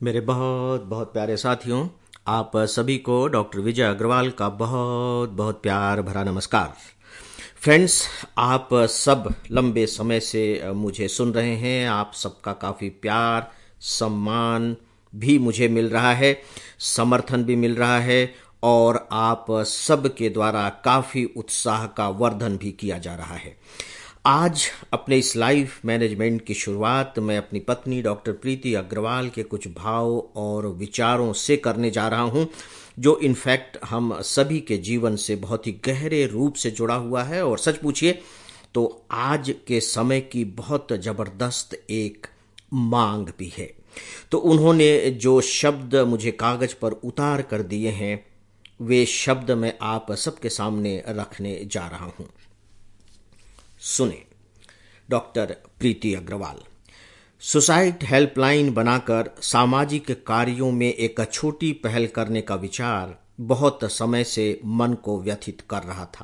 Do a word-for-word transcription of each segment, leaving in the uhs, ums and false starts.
मेरे बहुत बहुत प्यारे साथियों, आप सभी को डॉक्टर विजय अग्रवाल का बहुत बहुत प्यार भरा नमस्कार। फ्रेंड्स, आप सब लंबे समय से मुझे सुन रहे हैं। आप सबका काफ़ी प्यार, सम्मान भी मुझे मिल रहा है, समर्थन भी मिल रहा है और आप सब के द्वारा काफ़ी उत्साह का वर्धन भी किया जा रहा है। आज अपने इस लाइफ मैनेजमेंट की शुरुआत मैं अपनी पत्नी डॉक्टर प्रीति अग्रवाल के कुछ भाव और विचारों से करने जा रहा हूं, जो इनफैक्ट हम सभी के जीवन से बहुत ही गहरे रूप से जुड़ा हुआ है और सच पूछिए तो आज के समय की बहुत जबरदस्त एक मांग भी है। तो उन्होंने जो शब्द मुझे कागज पर उतार कर दिए हैं, वे शब्द मैं आप सबके सामने रखने जा रहा हूं। सुने। Doctor Preeti Agarwal. Suicide helpline बनाकर सामाजिक कार्यों में एक छोटी पहल करने का विचार बहुत समय से मन को व्यथित कर रहा था।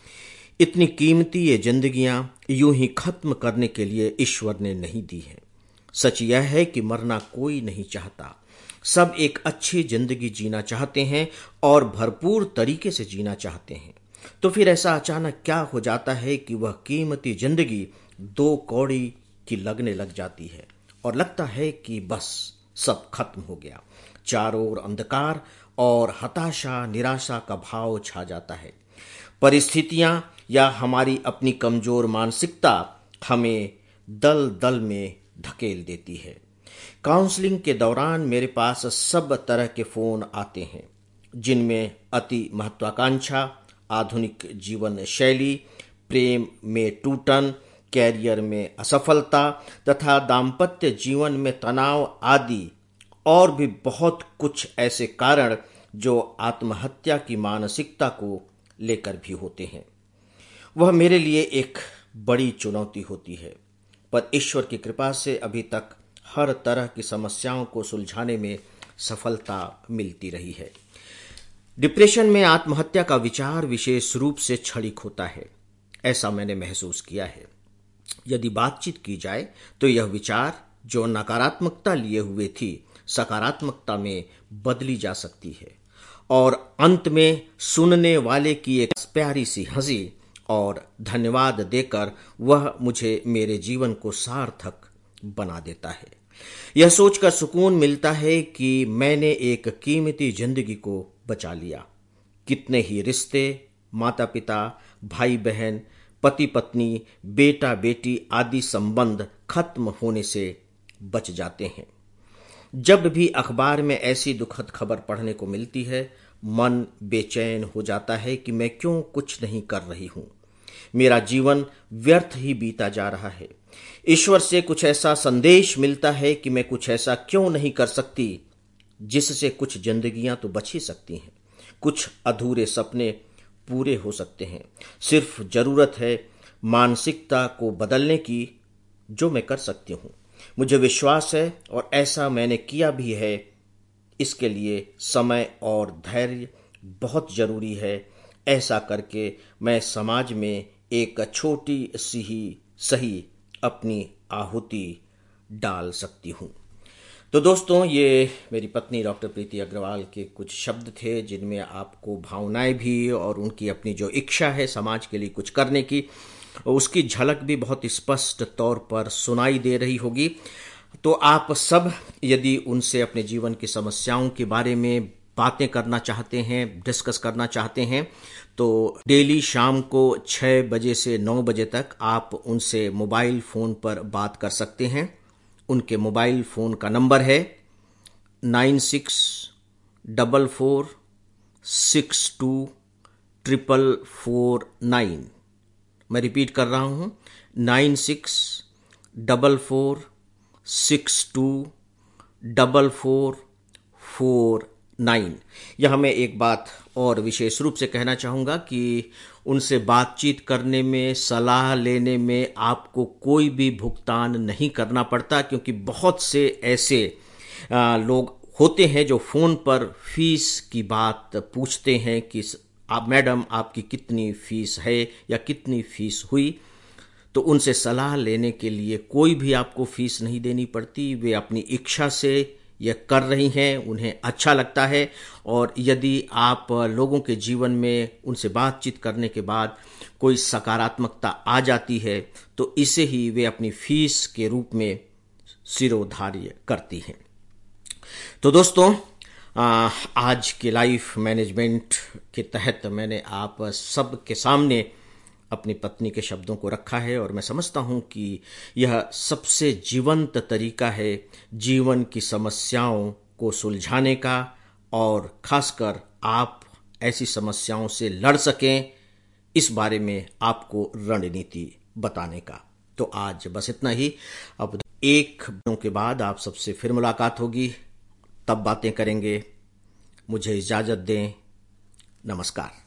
इतनी कीमती ये जिंदगियां यूं ही खत्म करने के लिए ईश्वर ने नहीं दी है। सच यह है कि मरना कोई नहीं चाहता, सब एक अच्छी जिंदगी जीना चाहते हैं और भरपूर तरीके से जीना चाहते हैं। तो फिर ऐसा अचानक क्या हो जाता है कि वह कीमती जिंदगी दो कौड़ी की लगने लग जाती है और लगता है कि बस सब खत्म हो गया। चारों ओर अंधकार और हताशा, निराशा का भाव छा जाता है। परिस्थितियां या हमारी अपनी कमजोर मानसिकता हमें दल दल में धकेल देती है। काउंसलिंग के दौरान मेरे पास सब तरह के फोन आते हैं, जिनमें अति महत्वाकांक्षा, आधुनिक जीवन शैली, प्रेम में टूटन, कैरियर में असफलता तथा दाम्पत्य जीवन में तनाव आदि और भी बहुत कुछ ऐसे कारण जो आत्महत्या की मानसिकता को लेकर भी होते हैं। वह मेरे लिए एक बड़ी चुनौती होती है, पर ईश्वर की कृपा से अभी तक हर तरह की समस्याओं को सुलझाने में सफलता मिलती रही है। डिप्रेशन में आत्महत्या का विचार विशेष रूप से क्षणिक होता है, ऐसा मैंने महसूस किया है। यदि बातचीत की जाए तो यह विचार जो नकारात्मकता लिए हुए थी, सकारात्मकता में बदली जा सकती है और अंत में सुनने वाले की एक प्यारी सी हंसी और धन्यवाद देकर वह मुझे मेरे जीवन को सार्थक बना देता है। यह सोचकर सुकून मिलता है कि मैंने एक कीमती जिंदगी को बचा लिया। कितने ही रिश्ते, माता पिता, भाई बहन, पति पत्नी, बेटा बेटी आदि संबंध खत्म होने से बच जाते हैं। जब भी अखबार में ऐसी दुखद खबर पढ़ने को मिलती है, मन बेचैन हो जाता है कि मैं क्यों कुछ नहीं कर रही हूं। मेरा जीवन व्यर्थ ही बीता जा रहा है। ईश्वर से कुछ ऐसा संदेश मिलता है कि मैं कुछ ऐसा क्यों नहीं कर सकती जिससे कुछ जिंदगियां तो बच ही सकती हैं, कुछ अधूरे सपने पूरे हो सकते हैं। सिर्फ जरूरत है मानसिकता को बदलने की, जो मैं कर सकती हूं। मुझे विश्वास है और ऐसा मैंने किया भी है। इसके लिए समय और धैर्य बहुत जरूरी है। ऐसा करके मैं समाज में एक छोटी सी ही सही अपनी आहुति डाल सकती हूं। तो दोस्तों, ये मेरी पत्नी डॉक्टर प्रीति अग्रवाल के कुछ शब्द थे, जिनमें आपको भावनाएं भी और उनकी अपनी जो इच्छा है समाज के लिए कुछ करने की, उसकी झलक भी बहुत स्पष्ट तौर पर सुनाई दे रही होगी। तो आप सब यदि उनसे अपने जीवन की समस्याओं के बारे में बातें करना चाहते हैं, डिस्कस करना चाहते हैं, तो डेली शाम को छः बजे से नौ बजे तक आप उनसे मोबाइल फ़ोन पर बात कर सकते हैं। उनके मोबाइल फ़ोन का नंबर है nine six double four six two triple four nine. मैं रिपीट कर रहा हूँ, nine six double four six two double four four nine. यह मैं एक बात और विशेष रूप से कहना चाहूँगा कि उनसे बातचीत करने में, सलाह लेने में आपको कोई भी भुगतान नहीं करना पड़ता, क्योंकि बहुत से ऐसे आ, लोग होते हैं जो फ़ोन पर फीस की बात पूछते हैं कि आप मैडम आपकी कितनी फीस है या कितनी फीस हुई। तो उनसे सलाह लेने के लिए कोई भी आपको फीस नहीं देनी पड़ती। वे अपनी इच्छा से ये कर रही हैं, उन्हें अच्छा लगता है, और यदि आप लोगों के जीवन में उनसे बातचीत करने के बाद कोई सकारात्मकता आ जाती है तो इसे ही वे अपनी फीस के रूप में सिरोधार्य करती हैं। तो दोस्तों, आ, आज के लाइफ मैनेजमेंट के तहत मैंने आप सब के सामने अपनी पत्नी के शब्दों को रखा है, और मैं समझता हूं कि यह सबसे जीवंत तरीका है जीवन की समस्याओं को सुलझाने का, और खासकर आप ऐसी समस्याओं से लड़ सकें इस बारे में आपको रणनीति बताने का। तो आज बस इतना ही। अब एक दिनों के बाद आप सबसे फिर मुलाकात होगी, तब बातें करेंगे। मुझे इजाजत दें। नमस्कार।